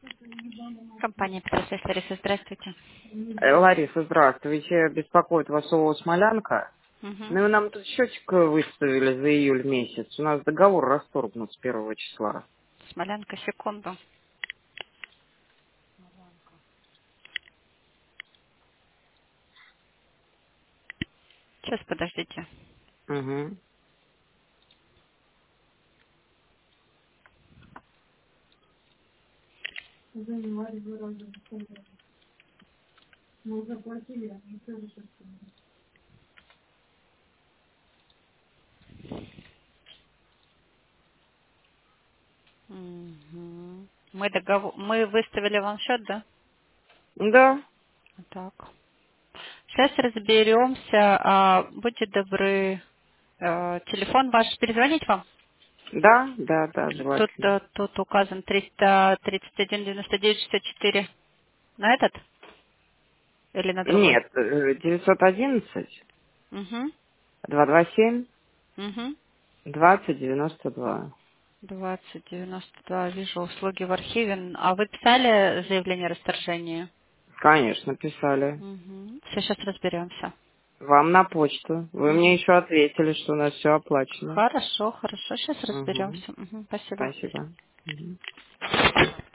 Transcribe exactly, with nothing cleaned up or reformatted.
Компания Петросвязь, Лариса, здравствуйте. Э, Лариса, здравствуйте. Беспокоит вас ООО «Смолянка». Угу. Ну, и нам тут счетчик выставили за июль месяц. У нас договор расторгнут с первого числа. Смолянка, секунду. Сейчас, подождите. Угу. Мгм. Мы договор... Мы выставили вам счет, да? Да, Так. Сейчас разберемся. А, будьте добры. э, Телефон ваш перезвонить вам? да, да, да, Тут, желательно. э, тут указан триста тридцать один девяносто девять шестьдесят четыре. На этот? Или на другой? Нет, э, девятьсот одиннадцать Угу. двести двадцать семь Угу. двадцать девяносто два. двадцать девяносто два. Вижу услуги в архиве. А вы писали заявление о расторжении? Конечно, писали. Угу. Все, сейчас разберемся. Вам на почту. Вы мне Угу. еще ответили, что у нас все оплачено. Хорошо, хорошо. Сейчас Угу. разберемся. Угу. Спасибо. Спасибо. Мгм.